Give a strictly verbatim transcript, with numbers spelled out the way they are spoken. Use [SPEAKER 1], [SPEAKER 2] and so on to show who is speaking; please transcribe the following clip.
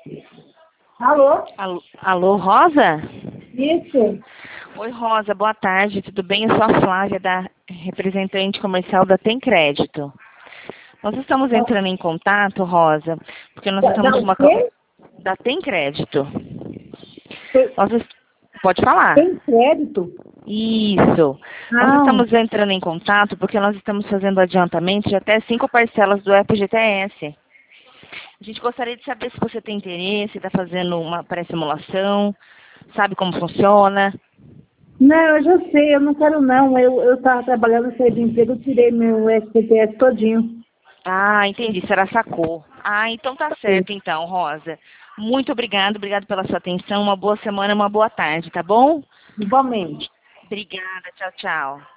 [SPEAKER 1] Alô?
[SPEAKER 2] Alô, alô, Rosa?
[SPEAKER 1] Isso.
[SPEAKER 2] Oi, Rosa, boa tarde, tudo bem? Eu sou a Flávia, da representante comercial da Tem Crédito. Nós estamos entrando em contato, Rosa, porque nós
[SPEAKER 1] Da,
[SPEAKER 2] estamos
[SPEAKER 1] da
[SPEAKER 2] com
[SPEAKER 1] o
[SPEAKER 2] uma...
[SPEAKER 1] quê?
[SPEAKER 2] Da Tem Crédito.
[SPEAKER 1] Tem,
[SPEAKER 2] Nós est- Pode falar.
[SPEAKER 1] tem crédito?
[SPEAKER 2] Isso. Nós
[SPEAKER 1] Não.
[SPEAKER 2] estamos entrando em contato porque nós estamos fazendo adiantamento de até cinco parcelas do F G T S. A gente gostaria de saber se você tem interesse, está fazendo uma pré-simulação, sabe como funciona.
[SPEAKER 1] Não, eu já sei, eu não quero não. Eu estava trabalhando, saí do emprego, eu tirei meu S P T S todinho.
[SPEAKER 2] Ah, entendi, será sacou. Ah, então tá certo então, Rosa. Muito obrigada, obrigada pela sua atenção, uma boa semana, uma boa tarde, tá bom?
[SPEAKER 1] Igualmente.
[SPEAKER 2] Obrigada, tchau, tchau.